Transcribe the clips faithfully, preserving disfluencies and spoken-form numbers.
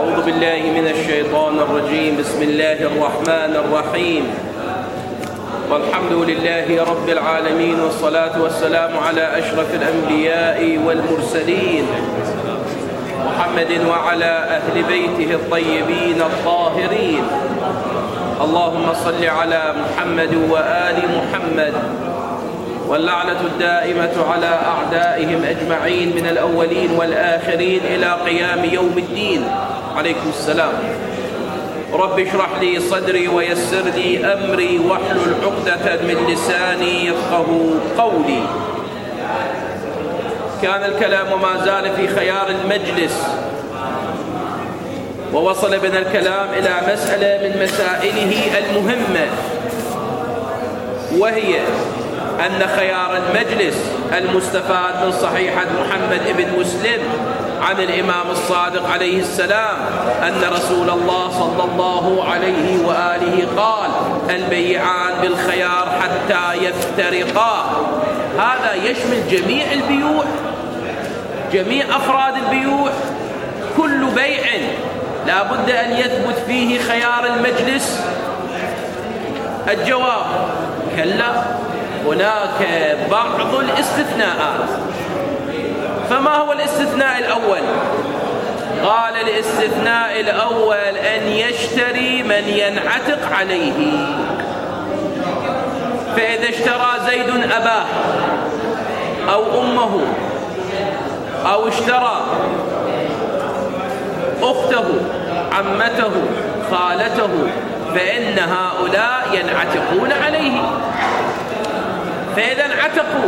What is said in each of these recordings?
أعوذ بالله من الشيطان الرجيم. بسم الله الرحمن الرحيم. والحمد لله رب العالمين، والصلاة والسلام على أشرف الأنبياء والمرسلين محمد وعلى أهل بيته الطيبين الطاهرين. اللهم صل على محمد وآل محمد، واللعنة الدائمة على أعدائهم أجمعين من الأولين والآخرين إلى قيام يوم الدين. عليكم السلام. رب اشرح لي صدري ويسر لي أمري واحلل عقدة من لساني يفقه قولي. كان الكلام وما زال في خيار المجلس، ووصل بنا الكلام إلى مسألة من مسائله المهمة، وهي أن خيار المجلس المستفاد من صحيحة محمد بن مسلم عن الإمام الصادق عليه السلام أن رسول الله صلى الله عليه وآله قال: البيعان بالخيار حتى يفترقا. هذا يشمل جميع البيوع، جميع أفراد البيوع. كل بيع لا بد أن يثبت فيه خيار المجلس. الجواب: كلا، هناك بعض الاستثناءات. فما هو الاستثناء الأول؟ قال: الاستثناء الأول أن يشتري من ينعتق عليه. فإذا اشترى زيد أباه أو أمه، أو اشترى أخته، عمته، خالته، فإن هؤلاء ينعتقون عليه. فإذا انعتقوا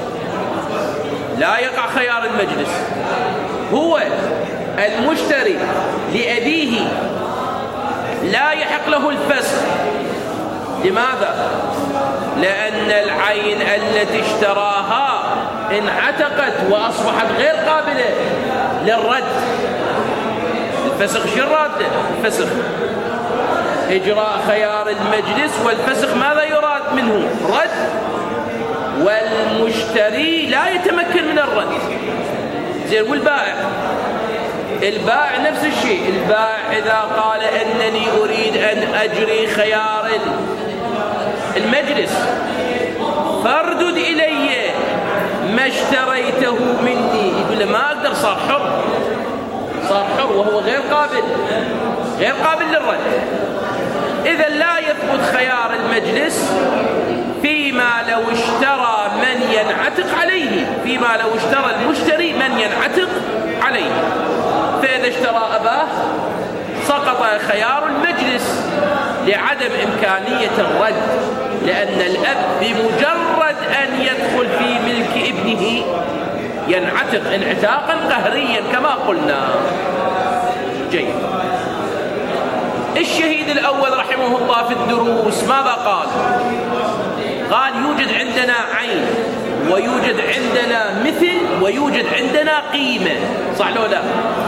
لا يقع خيار المجلس. هو المشتري لأبيه لا يحق له الفسخ. لماذا؟ لأن العين التي اشتراها انعتقت وأصبحت غير قابلة للرد. الفسخ شو الرد؟ الفسخ إجراء خيار المجلس، والفسخ ماذا يراد منه؟ رد. والمشتري لا يتمكن من الرد. زين، والبائع؟ البائع نفس الشيء. البائع إذا قال أنني أريد أن أجري خيار المجلس فاردد إلي ما اشتريته مني، يقول له ما أقدر، صار حر، صار حر وهو غير قابل غير قابل للرد. إذا لا يثبت خيار المجلس فيما لو اشترى من ينعتق عليه، فيما لو اشترى المشتري من ينعتق عليه. فإذا اشترى أباه سقط خيار المجلس لعدم إمكانية الرد، لأن الأب بمجرد أن يدخل في ملك ابنه ينعتق انعتاقا قهريا كما قلنا. جيد. الشهيد الأول رحمه الله في الدروس ماذا قال؟ قال: يوجد عندنا عين، ويوجد عندنا مثل، ويوجد عندنا قيمة. صح لو لا؟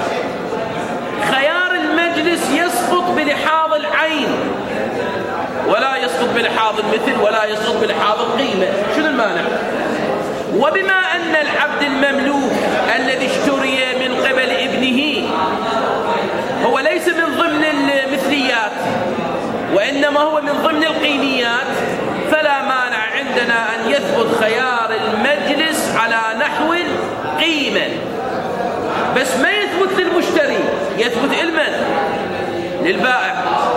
خيار المجلس يسقط بلحاظ العين، ولا يسقط بلحاظ المثل، ولا يسقط بلحاظ القيمة. شنو المانع؟ وبما أن العبد المملوك الذي اشتري من قبل ابنه هو ليس من ضمن المثليات، وإنما هو من ضمن القيميات، فلا مانع عندنا أن يثبت خيار المجلس على نحو القيمة، بس ما يثبت للمشتري، يثبت لمن؟ للبائع.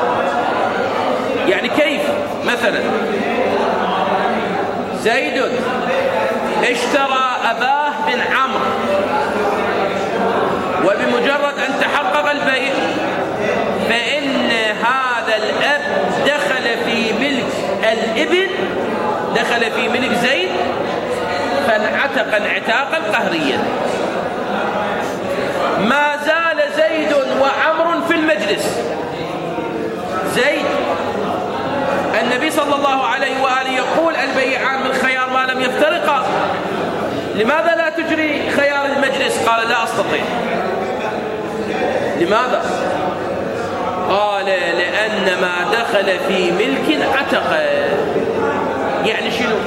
يعني كيف؟ مثلا زيد اشترى أباه بن عمرو، وبمجرد أن تحقق البيع فإن هذا الأب دخل في ملك الابن، دخل في ملك زيد، فانعتق انعتاقا قهريا. ما زال زيد وعمر في المجلس. زيد، النبي صلى الله عليه وآله يقول: البيعان بالخيار ما لم يفترقا. لماذا لا تجري خيار المجلس؟ قال: لا أستطيع. لماذا؟ قال: لأن ما دخل في ملك عتق. يعني شنو؟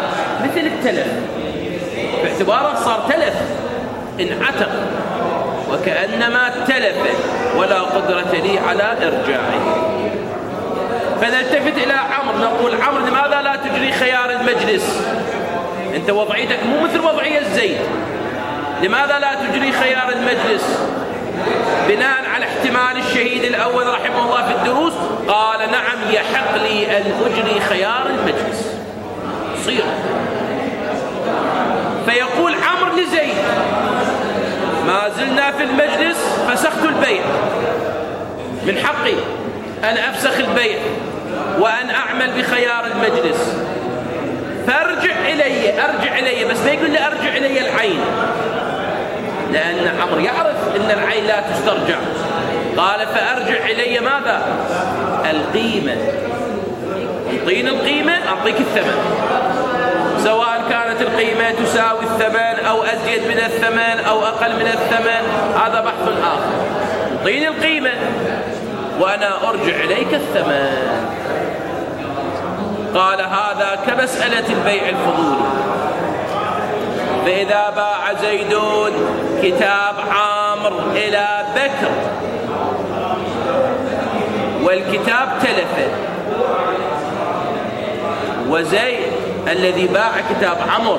مثل التلف، باعتباره صار تلف، انعتق وكأنما تلف ولا قدرة لي على إرجاعه. فنلتفت إلى عمرو نقول: عمرو لماذا لا تجري خيار المجلس؟ أنت وضعيتك مو مثل وضعية زيد، لماذا لا تجري خيار المجلس؟ بناء على احتمال الشهيد الأول رحمه الله في الدروس قال: نعم يحق لي أن أجري خيار المجلس. صير فيقول عمرو لزيد: ما زلنا في المجلس، فسخت البيع، من حقي أن أفسخ البيع وأن أعمل بخيار المجلس، فارجع إلي أرجع إلي بس ما يقول لي أرجع إلي العين، لأن عمرو يعرف أن العين لا تسترجع. قال: فأرجع إلي ماذا؟ القيمة. أعطيني القيمة أعطيك الثمن، سواء كانت القيمة تساوي الثمن أو أزيد من الثمن أو أقل من الثمن، هذا بحث آخر. أعطيني القيمة وأنا أرجع إليك الثمن. قال: هذا كمسألة البيع الفضولي. فإذا باع زيد كتاب عامر إلى بكر والكتاب تلف، وزيد الذي باع كتاب عمرو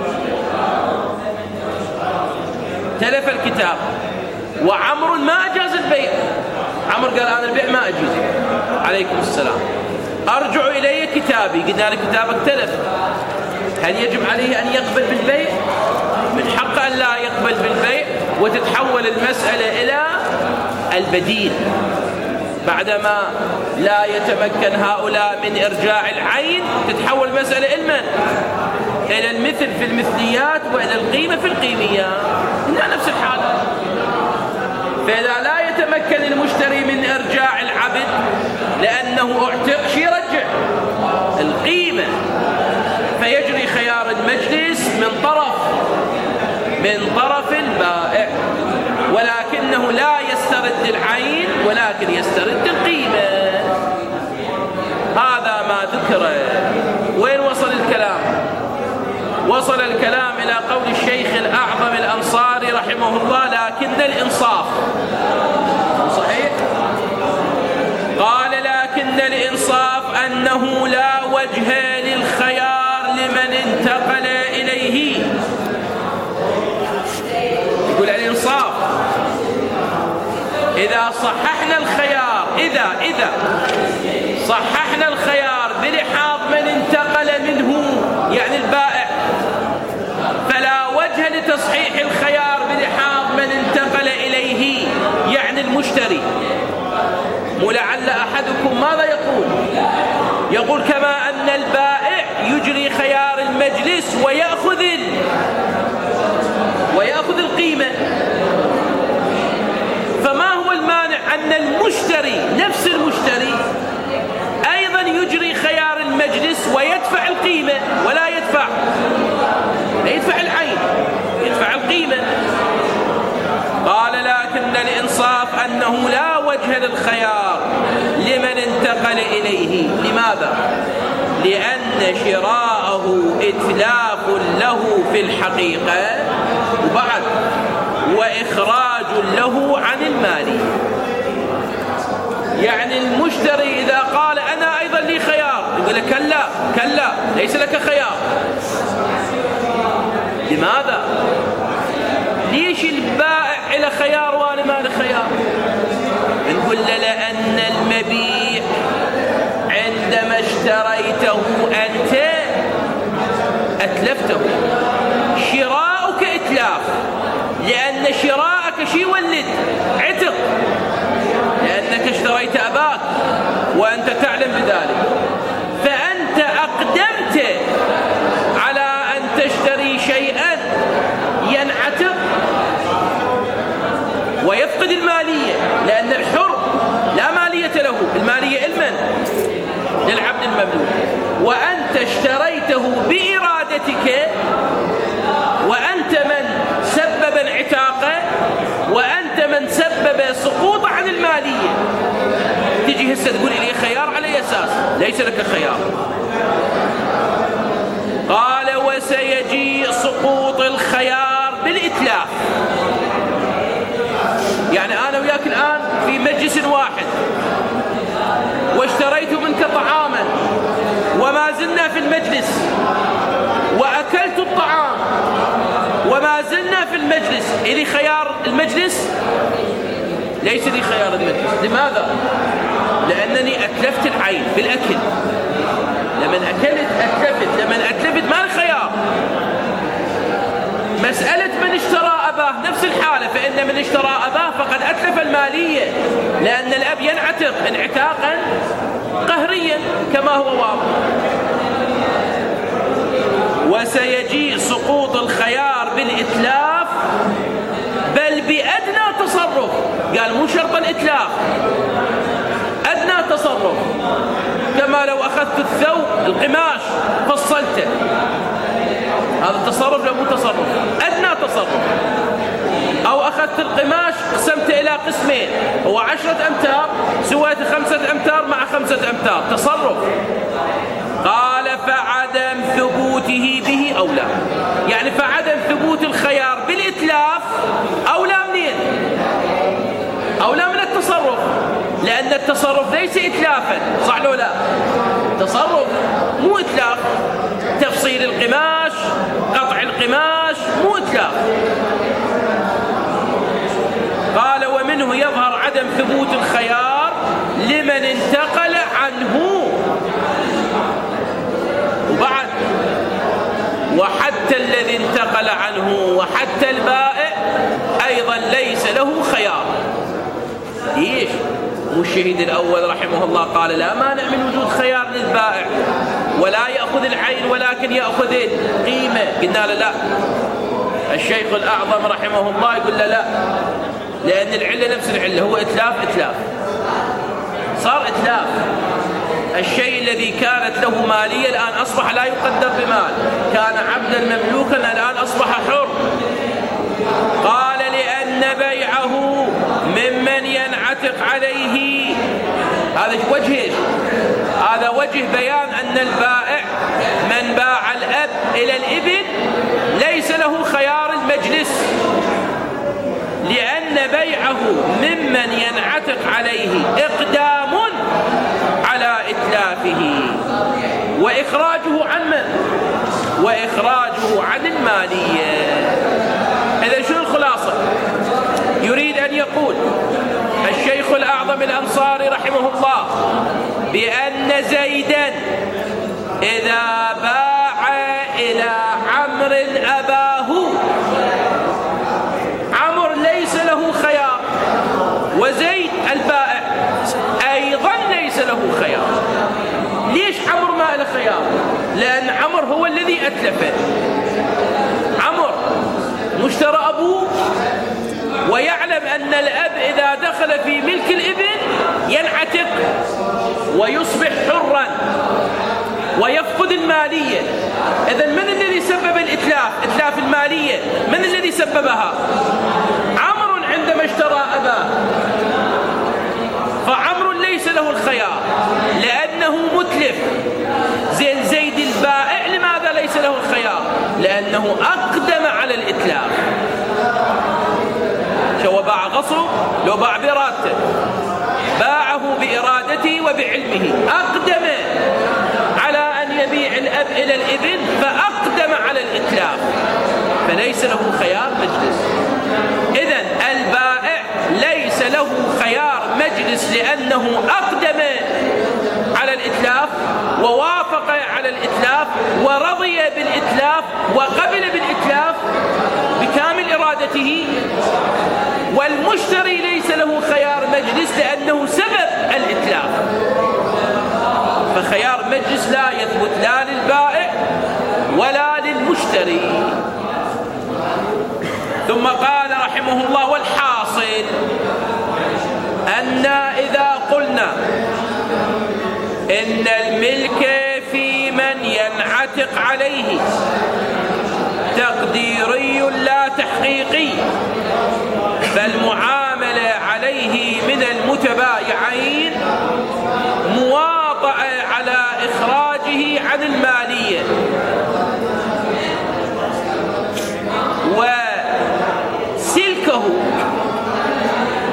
تلف الكتاب، وعمرو ما أجاز البيع. عمرو قال: أنا البيع ما أجيز. عليكم السلام. أرجع إلي كتابي، قلنا لك كتابك تلف، هل يجب عليه أن يقبل بالبيع؟ من حق أن لا يقبل بالبيع، وتتحول المسألة إلى البديل. بعدما لا يتمكن هؤلاء من إرجاع العين تتحول المسألة إلى إلى المثل في المثليات وإلى القيمة في القيميات. هنا نفس الحالة. فإذا لا يتمكن المشتري من إرجاع العبد لأنه اعتق، شي يرجع القيمة، فيجري خيار المجلس من طرف من طرف البائع، ولكنه لا يسترد العين ولكن يسترد القيمة. هذا ما ذكر. وين وصل الكلام؟ وصل الكلام إلى قول الشيخ الأعظم الأنصاري رحمه الله: لكن الإنصاف. صحيح؟ قال: لكن الإنصاف أنه لا وجه للخيار لمن انتقل إليه. يقول الإنصاف إذا صححنا الخيار إذا إذا صححنا الخيار بلحاظ من انتقل منه، يعني البائع، فلا وجه لتصحيح الخيار بلحاظ من انتقل إليه، يعني المشتري. ولعل أحدكم ماذا يقول؟ يقول: كما أن البائع يجري خيار المجلس ويأخذ ويأخذ القيمة، فما هو المانع أن المشتري نفس المشتري أيضا يجري خيار المجلس ويدفع القيمة، ولا يدفع لا يدفع العين، يدفع القيمة. قال: لكن الإنصاف أنه لا وجه للخيار لمن انتقل إليه. لماذا؟ لأن شراءه إتلاف له في الحقيقة، وبعد وإخراج له عن المال. يعني المشتري إذا قال: أنا أيضا لي خيار، يقول لك: كلا كلا ليس لك خيار. لماذا؟ ليش البائع إلى خيار وأنا ما لي خيار؟ نقول له: لأن المبيع عندما اشتريته أنت أتلفته، شراؤك إتلاف، لأن شراءك شي ولد عتق، لأنك اشتريت أباك وأنت تعلم بذلك، فأنت أقدمت على أن تشتري شيئا ينعتق ويفقد المالية، لأن الحر لا مالية له، المالية لمن؟ للعبد المملوك. وأنت اشتريته بإرادتك، وأنت من سبب انعتاقه، وأنت من سبب سقوط عن المالية. تجي هسه تقول لي خيار على أساس ليس لك خيار. قال: وسيجي سقوط الخيار بالإتلاف. يعني أنا وياك الآن في مجلس واحد واشتريت منك طعاما وما زلنا في المجلس وأكلت الطعام وما زلنا في المجلس، إلي خيار المجلس؟ ليس لي خيار المجلس. لماذا؟ لأنني أتلفت العين في الأكل. لمن أكلت أتلفت، لمن أتلفت ما الخيار. مسألة من اشترى أباه نفس الحالة، فإن من اشترى أباه فقد أتلف المالية، لأن الأب ينعتق انعتاقا قهريا كما هو واضح. وسيجيء سقوط الخيار بالإتلاف بل بأدنى تصرف. قال مو شرط الإتلاف، أدنى تصرف، كما لو أخذت الثوب القماش فصلته، هذا تصرف لو مو تصرف؟ أدنى تصرف. أو أخذت القماش قسمت إلى قسمين، هو عشرة أمتار سويت خمسة أمتار مع خمسة أمتار، تصرف. قال فعدم ثبوته به أولى، يعني فعدم ثبوت الخيار بالإتلاف أولى منين؟ أولى من التصرف، لأن التصرف ليس إتلافا، صح لو لا؟ تصرف مو إتلاف. تفصيل القماش، قطع القماش مو إتلاف. قال ومنه يظهر عدم ثبوت الخيار لمن انتقل عنه. وبعد وحتى الذي انتقل عنه وحتى البائع أيضا ليس له خيار. ليش؟ والشهيد الأول رحمه الله قال لا مانع من وجود خيار للبائع، ولا يأخذ العين ولكن يأخذ القيمة. قلنا له لا. الشيخ الأعظم رحمه الله يقول له لا، لأن العلة نفس العلة، هو إتلاف إتلاف، صار إتلاف. الشيء الذي كانت له مالية الآن أصبح لا يقدر بمال، كان عبدا مملوكا الآن أصبح حر. قال لأن بيعه ممن ينعتق عليه. هذا وجه، هذا وجه بيان أن البائع من باع الأب إلى الابن ليس له خيار المجلس، لأن بيعه ممن ينعتق عليه إقدام على إتلافه وإخراجه عن من؟ وإخراجه عن المالية. إذا شو الخلاصة؟ يريد أن يقول الشيخ الأعظم الأنصاري رحمه الله بأن زيدا إذا باع إلى عمرو أباه، عمرو ليس له خيار، وزيد البائع أيضا ليس له خيار. ليش عمرو ما له خيار؟ لأن عمرو هو الذي أتلفه. عمرو مشترى أبوه ويعلم أن الأب إذا دخل في ملك الابن ينعتق ويصبح حرا ويفقد المالية. إذن من الذي سبب الإتلاف؟ إتلاف المالية من الذي سببها؟ عمرو عندما اشترى أباه. فعمرو ليس له الخيار لأنه متلف. زين زيد البائع لماذا ليس له الخيار؟ لأنه أقدم على الإتلاف. شو باع غصب؟ لو باع بإرادته، باعه بإرادته وبعلمه، أقدم على أن يبيع الأب إلى الابن فأقدم على الإتلاف، فليس له خيار مجلس. إذن البائع ليس له خيار مجلس لأنه أقدم على الإتلاف ووافق على الإتلاف ورضي بالإتلاف وقبل بالإتلاف بكامل إرادته. والمشتري ليس له خيار مجلس لأنه سبب الإتلاف. فخيار مجلس لا يثبت لا للبائع ولا للمشتري. ثم قال رحمه الله والحاصل أن إذا قلنا إن الملك في من ينعتق عليه تقديري لا تحقيقي، فالمعاملة عليه من المتبايعين مواطأة على إخراجه عن المالية، وسلكه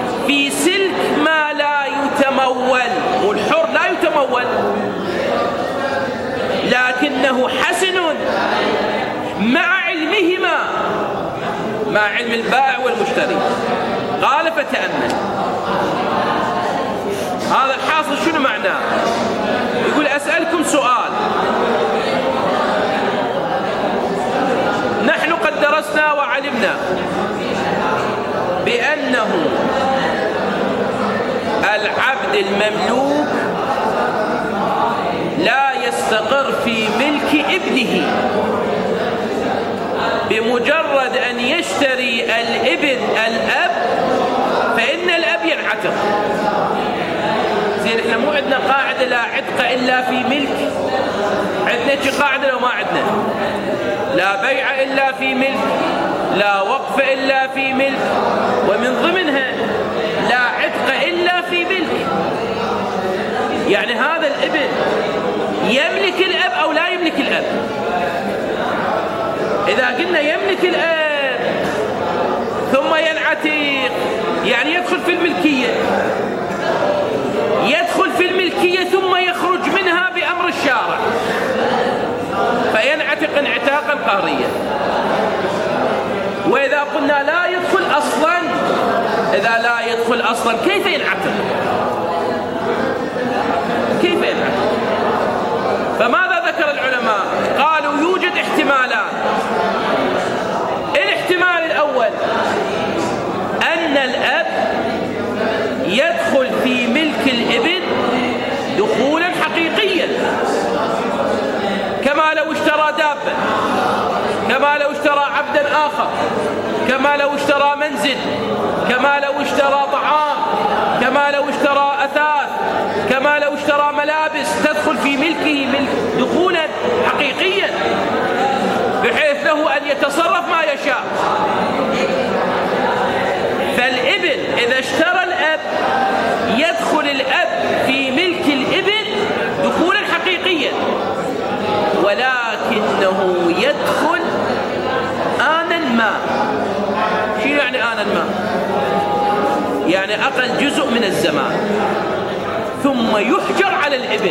أنه حسن مع علمهما، مع علم البائع والمشتري. قال فتأمل. هذا الحاصل شنو معناه؟ يقول أسألكم سؤال، نحن قد درسنا وعلمنا بأنه العبد المملوك لا يستقر في ملك ابنه، بمجرد أن يشتري الابن الأب فإن الأب ينعتق. زين احنا مو عندنا قاعدة لا عتق إلا في ملك؟ عندنا شي قاعدة لو ما عندنا؟ لا بيع إلا في ملك، لا وقف إلا في ملك، ومن ضمنها لا عتق إلا في ملك. يعني هذا الابن يملك الأب أو لا يملك الأب؟ إذا قلنا يملك الأب ثم ينعتق يعني يدخل في الملكية، يدخل في الملكية ثم يخرج منها بأمر الشارع فينعتق انعتاقا قهريا. وإذا قلنا لا يدخل أصلا، إذا لا يدخل أصلا كيف ينعتق؟ كيف ينعتق؟ فماذا ذكر العلماء؟ قالوا يوجد احتمالان. الاحتمال الأول أن الأب يدخل في ملك الابن دخولا حقيقيا، كما لو اشترى دابة، كما لو اشترى عبدا آخر، كما لو اشترى منزل، كما لو اشترى طعام، كما لو اشترى أثاث، كما لو اشترى ملابس، تدخل في ملكه ملك دخولا حقيقيا بحيث له أن يتصرف ما يشاء. فالابن إذا اشترى الأب يدخل الأب في ملك الابن دخولا حقيقيا، ولكنه يدخل آنا ما. شو يعني آنا ما؟ يعني أقل جزء من الزمان، ثم يحجر على الابن،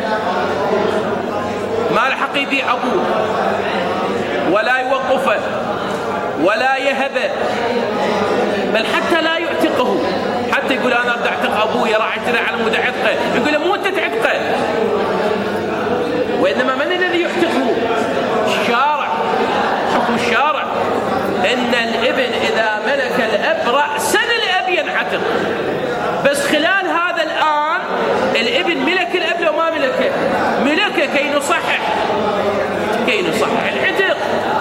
ما لحق يبيع أبوه ولا يوقفه ولا يهبه، بل حتى لا يعتقه. حتى يقول أنا أريد أعتق أبوي، راح أشتري على مود عتقه، يقول له مو أنت تعتقه، وإنما من الذي يعتقه؟ الشارع. حكم الشارع إن الابن إذا ملك الأب رأسا الأب ينعتق، بس خلال هذا الآن الابن ملك الأب لو ما ملكه؟ ملكه كي نصحح كي نصحح العتق.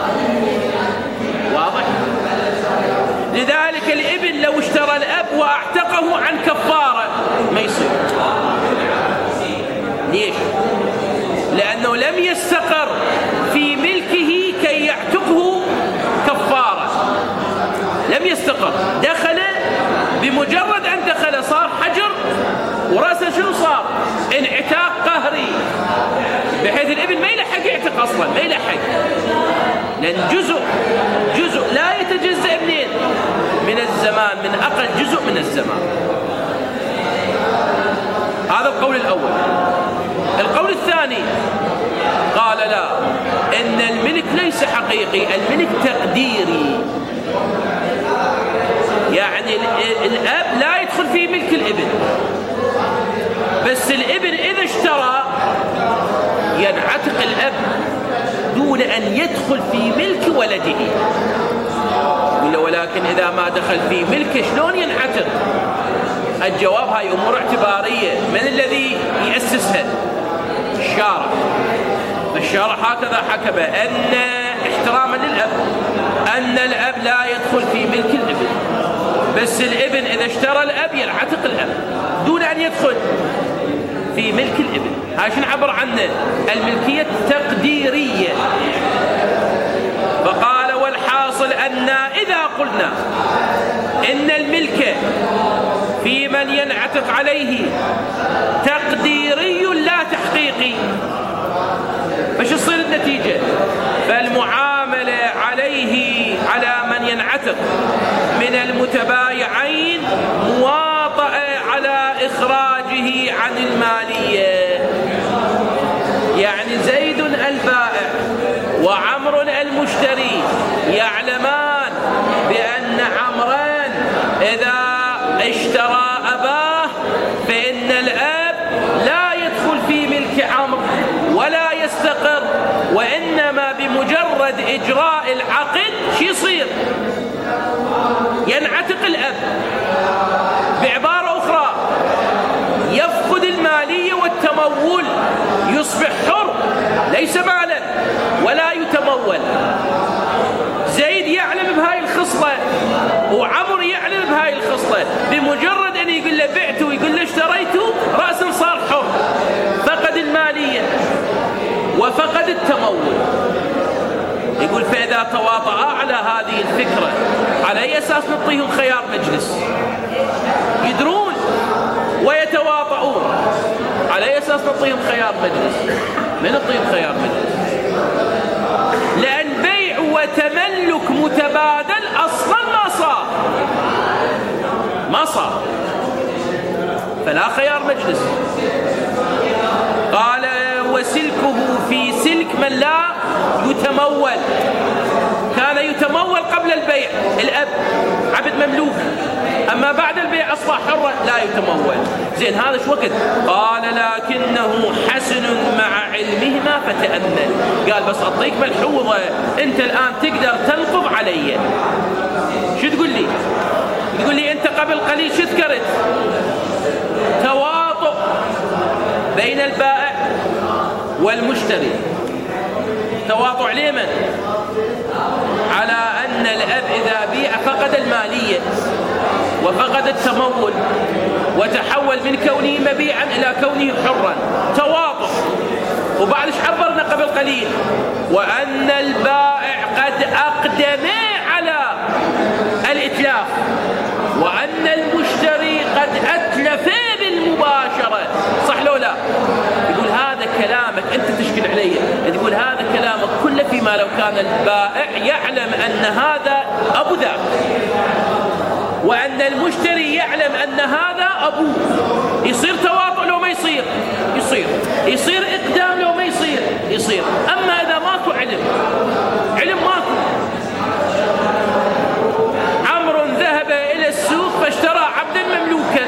واضح؟ لذلك الابن لو اشترى الأب واعتقه عن كفارة ما يصير. ليش؟ لأنه لم يستقر في ملكه كي يعتقه كفارة، لم يستقر، دخل بمجرد أن دخل صار حجر، ورأسه شنو صار؟ انعتاق قهري، بحيث الابن ما يلحق يعتق أصلا، ما يلحق، لأن جزء جزء لا يتجزأ منين؟ من الزمان، من أقل جزء من الزمان. هذا القول الأول. القول الثاني قال لا، إن الملك ليس حقيقي، الملك تقديري. يعني الأب لا يدخل في ملك الابن، بس الابن إذا اشترى ينعتق الأب دون أن يدخل في ملك ولده. ولكن إذا ما دخل في ملكه شلون ينعتق؟ الجواب هاي أمور اعتبارية. من الذي يأسسها؟ الشارع. الشارع هكذا حكم أن احتراما للأب أن الأب لا يدخل في ملك الابن، بس الابن إذا اشترى الأب ينعتق الأب دون أن يدخل في ملك الابن. هاي شنو عبر عنه؟ الملكية التقديرية. فقال والحاصل أن إذا قلنا إن الملك في من ينعتق عليه تقديري لا تحقيقي، فش تصير النتيجة؟ فالمعاملة عليه على من ينعتق من المتبايعين مواطأة على إخراجه عن المالية. يعني زيد البائع يعلمان بأن عمرا إذا اشترى أباه فإن الأب لا يدخل في ملك عمرو ولا يستقر، وإنما بمجرد إجراء العقد شو يصير؟ ينعتق الأب. بعبارة أخرى يفقد المالية والتمول، يصبح حر ليس مالا ولا يتمول. زيد يعلم بهاي الخصلة وعمر يعلم بهاي الخصلة، بمجرد أن يقول له بعته ويقول له اشتريته رأسا صار حر، فقد المالية وفقد التمول. يقول فإذا تواطأ على هذه الفكرة على أي أساس نعطيهم خيار مجلس؟ يدرون ويتواطؤون، على أي أساس نعطيهم خيار مجلس؟ من نعطيهم خيار مجلس؟ لأن بيع وتملك متبادل أصلا ما صار ما صار فلا خيار مجلس. قال وسلكه في سلك من لا يتمول. كان يتمول قبل البيع الأب عبد مملوك، أما بعد البيع أصبح حرا لا يتمول. زين هذا شو وقت؟ قال لكنه حسن مع علمهما فتأمل. قال بس أعطيك ملحوظة، أنت الآن تقدر تنقض علي. شو تقول لي؟ تقول لي أنت قبل قليل شو ذكرت؟ تواطؤ بين البائع والمشتري. تواطؤ لمن؟ على أن الأب إذا بيع فقد المالية وفقد التمول وتحول من كونه مبيعا إلى كونه حرا. تواطؤ. وبعد ايش عبرنا قبل قليل؟ وأن البائع قد أقدم على الإتلاف، وأن المشتري قد أتلف بالمباشرة. صح لو لا؟ يقول هذا كلامك أنت تشكل علي، تقول هذا كلامك كله فيما لو كان البائع يعلم أن هذا أبو ذاك، وأن المشتري يعلم أن هذا أبوه. يصير تواطؤ لو ما يصير؟ يصير. يصير إقدام لو ما يصير؟ يصير. أما إذا ماكو علم، علم ماكو. عمرو ذهب إلى السوق فاشترى عبدا مملوكا،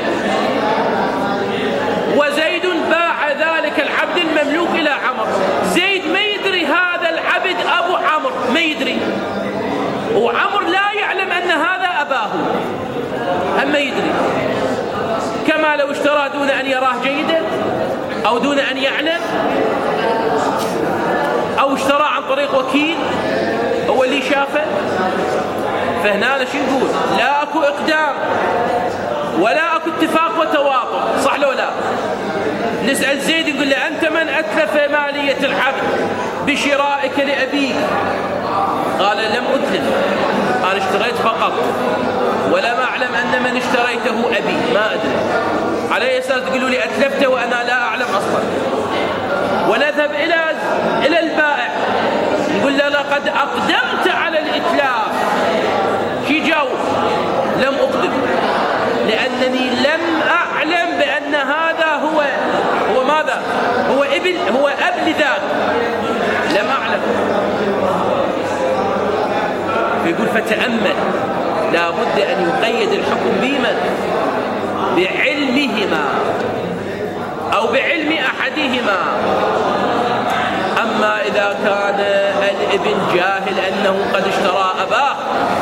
وزيد باع ذلك العبد المملوك إلى عمرو. زيد ما يدري هذا العبد أبو عمرو، ما يدري، وعمر لا يعلم أن هذا أباه، أما يدري. كما لو اشترى دون أن يراه جيدا أو دون أن يعلم، أو اشترى عن طريق وكيل هو اللي شافه. فهنا شو نقول؟ لا أكو إقدام ولا أكو اتفاق وتواطؤ. صح لو لا؟ نسأل زيد نقول له أنت من أتلف مالية العبد بشرائك لأبيك؟ قال لم أتلف، أنا اشتريت فقط، ولم أعلم أن من اشتريته أبي، ما أدري. على أي أساس تقولوا لي أتلفته وأنا لا أعلم أصلا؟ ونذهب إلى إلى البائع نقول له لقد أقدمت على الإتلاف. شي جاوب؟ لم أقدم، لأنني لم أعلم بأن هذا هو هو ماذا؟ هو ابن، هو أب لذاك، لم أعلم. يقول فتأمل، لا بد أن يقيد الحكم بمن؟ بعلمهما أو بعلم أحدهما. أما إذا كان الابن جاهل أنه قد اشترى أباه،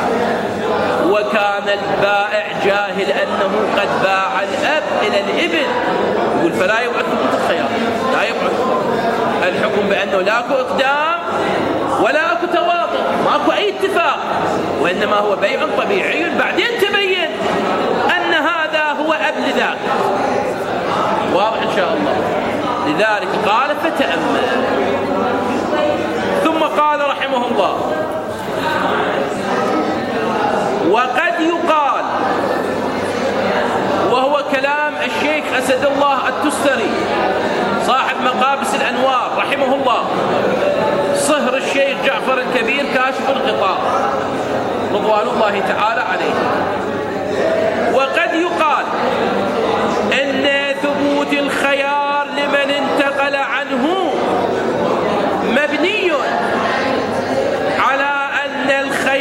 وكان البائع جاهل أنه قد باع الأب إلى الابن، يقول فلا يبعث ثبوت الخيار، لا يبعث الحكم بأنه لا أكو إقدام ولا أكو تواطؤ، ما أكو أي اتفاق، وإنما هو بيع طبيعي. بعدين تبين أن هذا هو أب لذاك. واضح إن شاء الله؟ لذلك قال فتأمل. ثم قال رحمه الله وقد يقال، وهو كلام الشيخ أسد الله التستري صاحب مقابس الأنوار رحمه الله، صهر الشيخ جعفر الكبير كاشف الغطاء رضوان الله تعالى عليه. وقد يقال إن ثبوت الخيار لمن انتقل عنه مبني على أن الخيار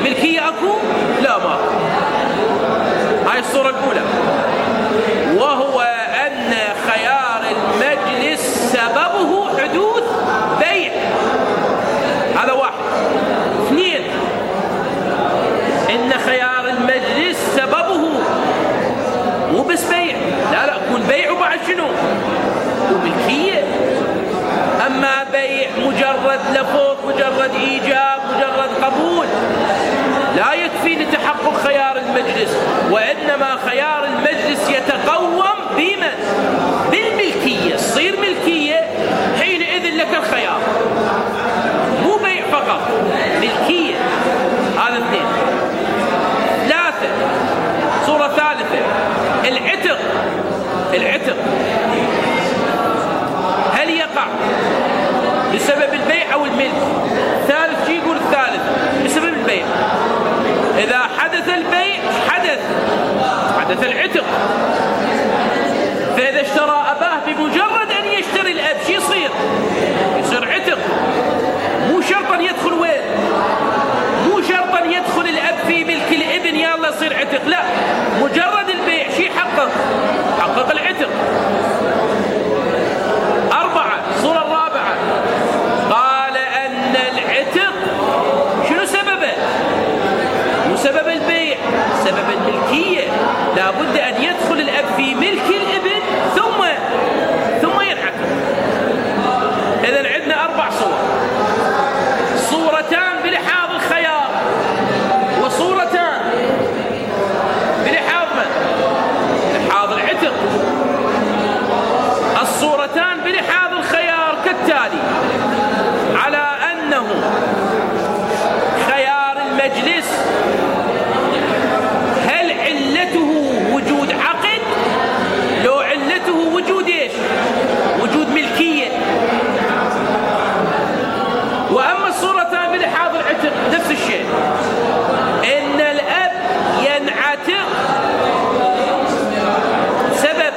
ملكية أكو؟ لا ما أكو. هاي الصورة الأولى، وهو أن خيار المجلس سببه حدوث بيع. هذا واحد. اثنين، إن خيار المجلس سببه مو بس بيع، لا لا يكون بيع وبعد شنو؟ وملكية. أما بيع مجرد لفظ، مجرد إيجاب، مجرد قبول، لا يكفي لتحقق خيار المجلس، وإنما خيار المجلس يتقوم بمن؟ بالملكية. تصير ملكية حينئذ لك الخيار، مو بيع فقط، ملكية. هذا اثنين. ثلاثة، صورة ثالثة، العتق. العتق هل يقع بسبب البيع أو الملك؟ ثالث شيء يقول الثالث بسبب البيع. إذا حدث البيع حدث حدث العتق. فإذا اشترى أباه بمجرد أن يشتري الأب شو يصير؟ يصير عتق. مو شرطا يدخل وين؟ مو شرطا يدخل الأب في ملك الابن يلا يصير عتق، لا، مجرد البيع شو يحقق؟ حقق العتق. أربعة، الصورة الرابعة، قال أن العتق شنو سببه؟ مو سبب البيع، سبب الملكية. لا بد أن يدخل الأب في ملك الابن ثم ثم ينعتق. إذن عندنا أربع صور، صورتان بلحاظ الخيار، وصورتان بلحاظ من؟ لحاظ العتق. الصورتان بلحاظ الخيار كالتالي: على أنه خيار المجلس هل علته وجود عقد؟ لو علته وجود ايش؟ وجود ملكية. وأما الصورتان بلحاظ العتق نفس الشيء، إن الأب ينعتق سبب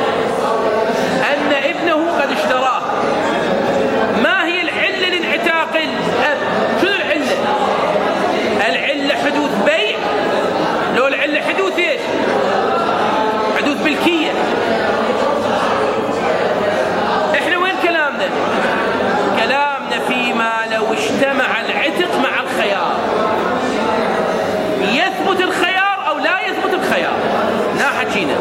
أن ابنه قد اشتراه. ما هي العلة لانعتاق الأب؟ شنو العلة؟ العلة حدوث بيع، لو العلة حدوث ايش؟ حدوث ملكية. احنا وين كلامنا؟ كلامنا فيما لو اجتمع العتق مع الخيار، يثبت الخيار أو لا يثبت الخيار. لا حكينا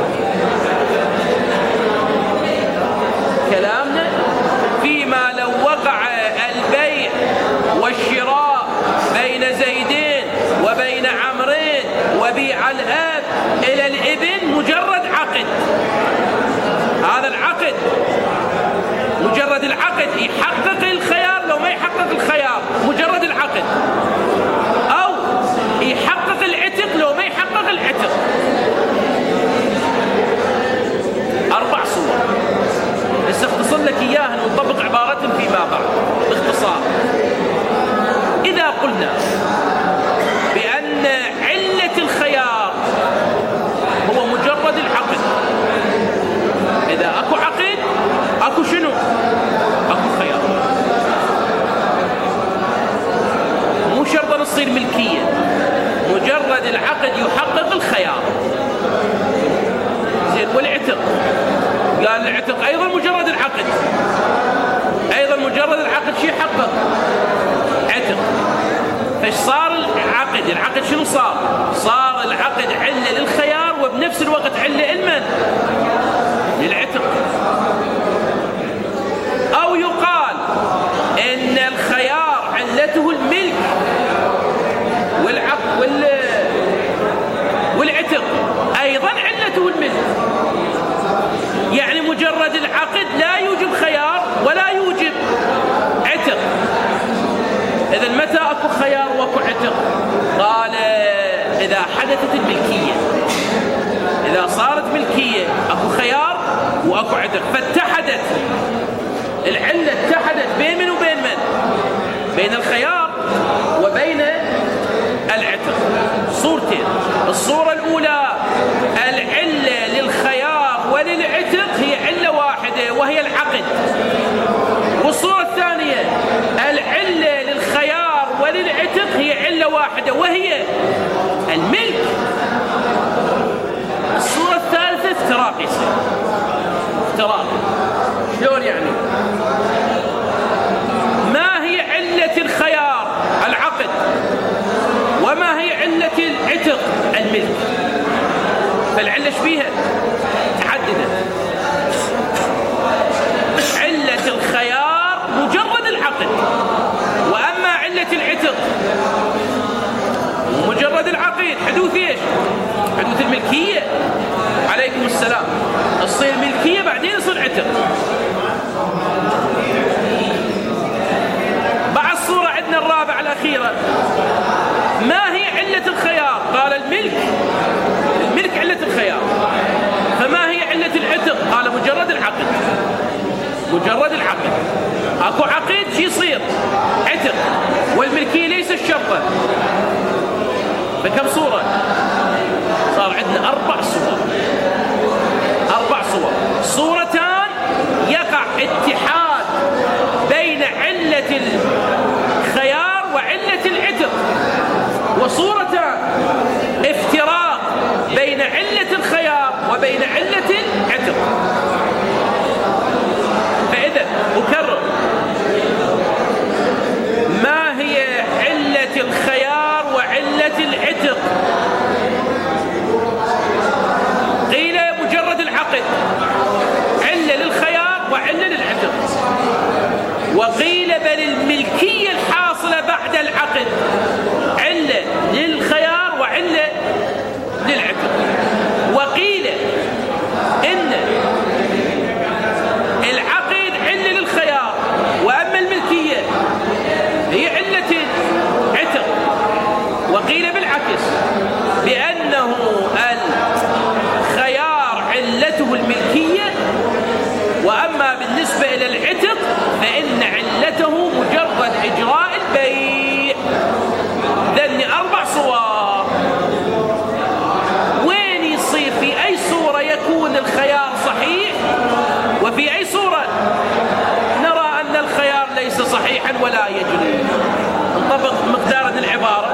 كلامنا فيما لو وقع البيع والشراء بين زيدين وبين عمرين وبيع الأب إلى الابن مجرد عقد. هذا العقد مجرد العقد يحقق الخيار، لو ما يحقق الخيار مجرد العقد، أو يحقق العتق لو ما يحقق العتق. أربع صور نستختصر لك إياها ونطبق عبارة فيما بعد باختصار. إذا قلنا بأن علة الخيار هو مجرد العقد، إذا أكو عقد أكو شنو؟ أكو خيار. مو شرطا تصير ملكية، مجرد العقد يحقق الخيار. زين، والعتق قال العتق أيضا مجرد العقد، أيضا مجرد العقد شي يحقق؟ عتق. فايش صار العقد؟ العقد شنو صار؟ صار العقد علة للخيار وبنفس الوقت علة لمن؟ للعتق. أو يقال إن الخيار علته الملك والعقد وال والعتق أيضا علته الملك. يعني مجرد العقد لا يوجب خيار ولا يوجب عتق. إذن متى أكو خيار وأكو عتق؟ قال إذا حدثت الملكية. إذا صارت ملكية أكو خيار وأكو عتق، فاتحدت العلة، اتحدت بين من وبين من؟ بين الخيار وبين العتق. صورتين، الصورة الأولى العلة للخيار وللعتق هي علة واحدة وهي العقد. والصورة الثانية العلة للخيار وللعتق هي علة واحدة وهي وهي الملك. الصورة الثالثة افتراق يصير افتراق. شلون يعني؟ ما هي علة الخيار؟ العقد. وما هي علة العتق؟ الملك. فالعلة شبيها تحددت. علة الخيار مجرد العقد، وأما علة العتق مجرد العقيد. حدوث ايش؟ حدوث الملكية. عليكم السلام. تصير ملكية بعدين يصير عتق. بعد الصورة عندنا الرابعة الأخيرة. ما هي علة الخيار؟ قال الملك. الملك علة الخيار. فما هي علة العتق؟ قال مجرد العقد. مجرد العقد. اكو عقيد شي يصير عتق، والملكية ليس الشرطة. فكم صورة؟ صار عندنا أربع صور. أربع صور. صورتان يقع اتحاد بين علة الخيار وعلة العتق، وصورتان افتراق بين علة الخيار وبين علة العتق. فإذا أكرر، ما هي علة الخيار وعلة العتق؟ قيل مجرد العقد علة للخيار وعلة للعتق، وقيل بل الملكية الحاصلة بعد العقد علة للخيار وعلة للعتق. وقيل إن العقد علة للخيار، وأما الملكية هي علة عتق. وقيل بالعكس، بأنه الخيار علته الملكية، وأما بالنسبة إلى العتق فإن علته مجرد إجراء البيع. ذني أربع صور. وين يصير في أي صورة يكون الخيار صحيح، وفي أي صورة نرى أن الخيار ليس صحيحا ولا يجري؟ انطبق مقدار العبارة.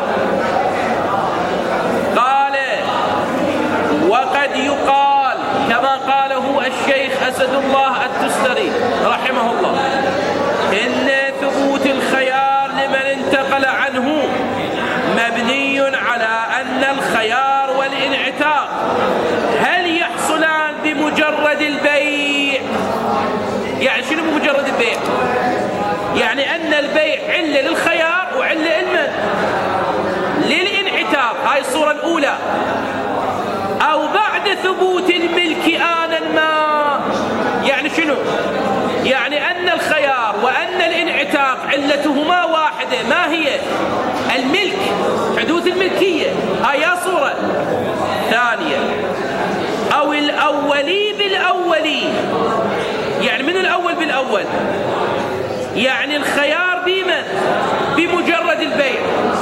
قال وقد يقال كما قاله الشيخ أسد الله التستري رحمه الله، إن ثبوت الخيار لمن انتقل عنه مبني على أن الخيار والانعتاق هل يحصلان بمجرد البيع؟ يعني شنو بمجرد البيع؟ يعني أن البيع علة للخيار وعلة لمن؟ للانعتاق. هاي الصورة الأولى. أو بعد ثبوت الملك آنا ما. يعني شنو؟ يعني أن الخيار وأن الانعتاق علتهما واحدة. ما هي؟ الملك، حدوث الملكية. هاي صورة ثانية. أو الأولي بالأولي. يعني من الأول بالأول؟ يعني الخيار بمن؟ بمجرد البيع.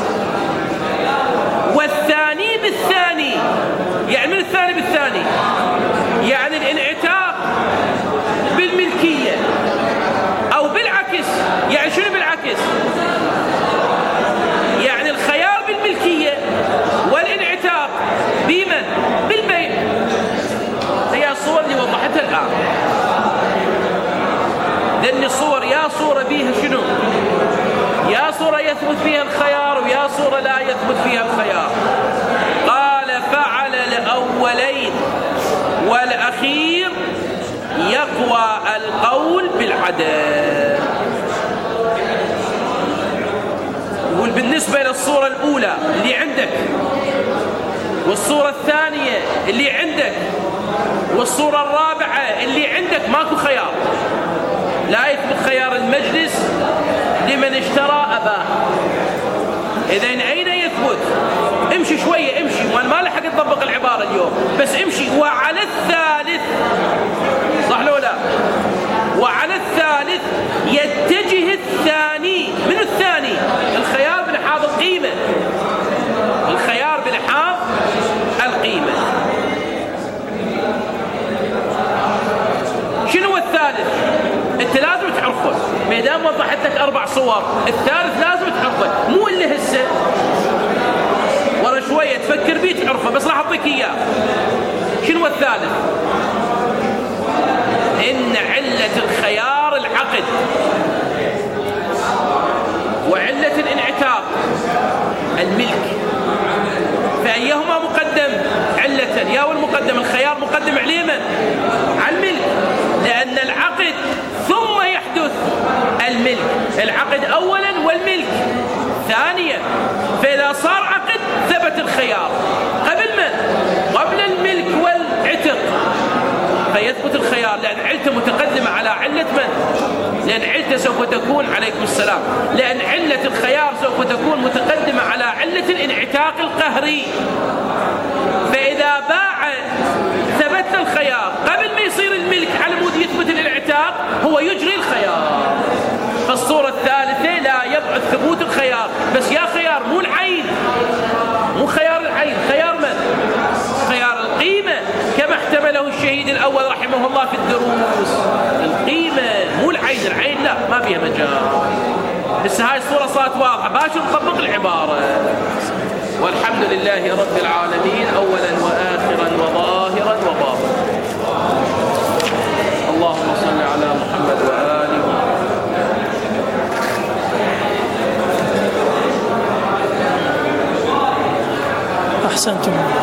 والثاني بالثاني. يعني من الثاني بالثاني؟ يعني الانعتاق بالملكية. أو بالعكس. يعني شنو بالعكس؟ يعني الخيار بالملكية والانعتاق بمن؟ بالبيع. هي الصور اللي وضحتها الآن. لأن الصور يا صورة بيها شنو؟ يا صورة يثبت فيها الخيار، ويا صورة لا يثبت فيها الخيار. قال فعل الأولين والأخير يقوى القول بالعدل. يقول بالنسبة للصورة الأولى اللي عندك، والصورة الثانية اللي عندك، والصورة الرابعة اللي عندك، ماكو خيار. لا يثبت خيار المجلس لمن اشترى أباه. إذن أين يثبت؟ امشي شوية امشي، وانا ما لحق تطبق العبارة اليوم، بس امشي. وعلى الثالث، صح لو لا؟ وعلى الثالث يتجه الثاني. من الثاني؟ الخيار بلحاظ القيمة. الخيار بلحاظ القيمة. شنو الثالث؟ انت لازم تعرفه. ما دام وضحت لك اربع صور، الثالث لازم تعرفه، مو اللي هسه. تفكر بيه تعرفه، بس راح أعطيك إياه. شنو الثالث؟ إن علة الخيار العقد، وعلة الانعتاق الملك، فأيهما مقدم علة؟ يا والمقدم الخيار مقدم عليه من؟ على الملك، لأن العقد ثم يحدث الملك. العقد أولا والملك ثانيا، فإذا صار عقد ثبت الخيار قبل من؟ قبل الملك والعتق، فيثبت الخيار لأن علته متقدمة على علة من؟ لأن علته سوف تكون، عليكم السلام، لأن علة الخيار سوف تكون متقدمة على علة الانعتاق القهري. فإذا باع ثبت الخيار قبل ما يصير الملك على مود يثبت الانعتاق، هو يجري الخيار. فالصورة الثالثة لا يبعد ثبوت الخيار، بس يا خيار مو العين، مو خيار العين، خيار من؟ خيار القيمة، كما احتمله الشهيد الأول رحمه الله في الدروس. القيمة مو العين، العين لا ما فيها مجال. بس هاي الصورة صارت واضحة، باشر نطبق العبارة. والحمد لله رب العالمين أولا وآخرا وظاهرا وباطنا. اللهم صل على محمد وآله. أحسنتم.